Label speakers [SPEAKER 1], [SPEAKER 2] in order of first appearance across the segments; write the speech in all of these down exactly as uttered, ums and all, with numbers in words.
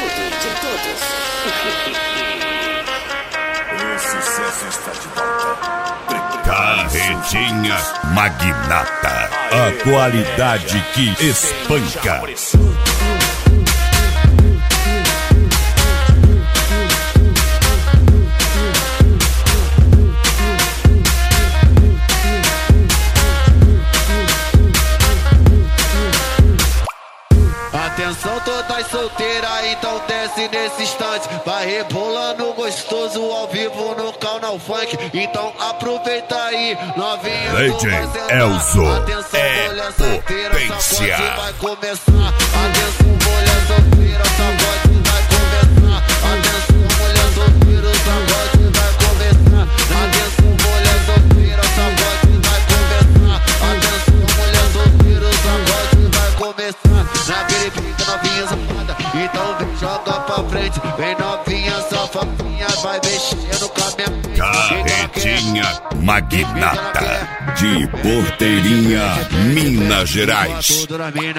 [SPEAKER 1] de todos.
[SPEAKER 2] O sucesso está de volta.
[SPEAKER 3] Carretinha Magnata, a qualidade que espanca.
[SPEAKER 4] Atenção todas solteiras, então desce nesse instante. Vai rebolando gostoso ao vivo no canal funk. Então aproveita aí, novinho.
[SPEAKER 3] Legend Elzo é potência.
[SPEAKER 4] Vai começar. Atenção mulher solteira, sacode vai começar. Atenção mulher solteira, sacode vai começar. Atenção mulher solteira, sacode vai começar. Atenção mulher solteira, sacode vai começar. Naquele pique novinha safada, então vem joga pra frente. Vem novinha safadinha, vai mexendo com a minha
[SPEAKER 3] Carretinha Magnata, de Porteirinha, Minas Gerais.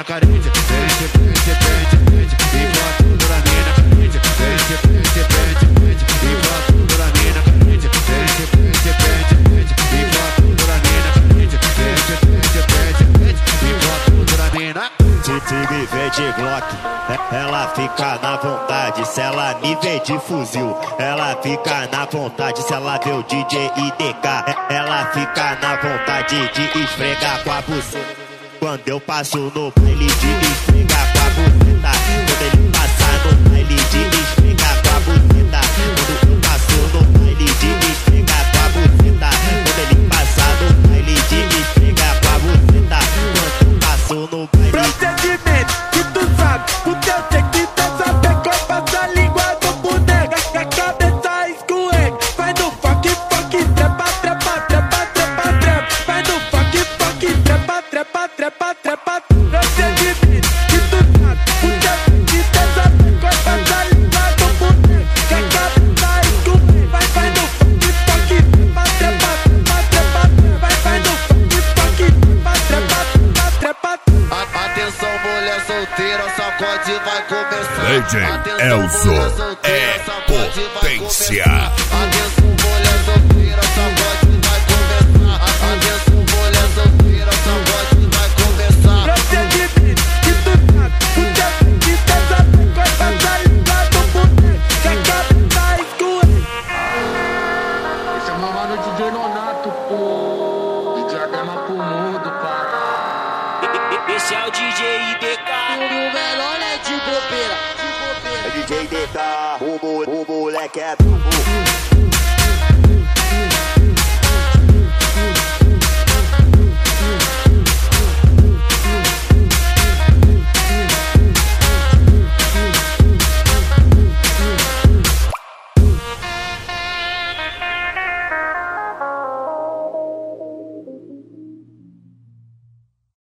[SPEAKER 5] Se me vê de Glock, ela fica na vontade. Se ela me vê de fuzil, ela fica na vontade. Se ela vê o D J I D K, ela fica na vontade de esfregar com a buceta. Quando eu passo no baile de esfregar com a buceta. Quando ele passar no baile de esfregar com a buceta. Quando eu passo no baile de esfregar com a buceta. Quando ele passar no baile de esfregar com a buceta. Quando eu passo no baile.
[SPEAKER 6] Procedimento que tu sabe, o teu tem que tá saber como passa a língua do boneco. Que a cabeça escorrega, vai no funk, funk, trepa, trepa, trepa, trepa, trepa. Vai no funk, funk, trepa, trepa, trepa, trepa. Procedimento que tu sabe, o teu tem que tá saber como passa a língua do boneco. Que a cabeça escorrega, vai, vai no funk, funk, trepa, trepa, trepa, trepa. Vai, vai no funk, funk, trepa, trepa, trepa, trepa.
[SPEAKER 4] Atenção mulher solteira, sacode vai começar.
[SPEAKER 3] Legend Elzo é potência.
[SPEAKER 4] Atenção mulher solteira, sacode vai começar. Atenção mulher solteira, sacode vai começar.
[SPEAKER 6] Procedimento que tu sabe, o teu tem que tá saber como passa a língua do boneco. Que a cabeça escorrega.
[SPEAKER 7] Esse é o meu mano D J Nonato, pô. D J Adema pro mundo, cara.
[SPEAKER 1] Esse é o D J I D K.
[SPEAKER 4] O melhor é de bobeira, de bobeira.
[SPEAKER 5] D J I D K, o, mo o moleque é brabo.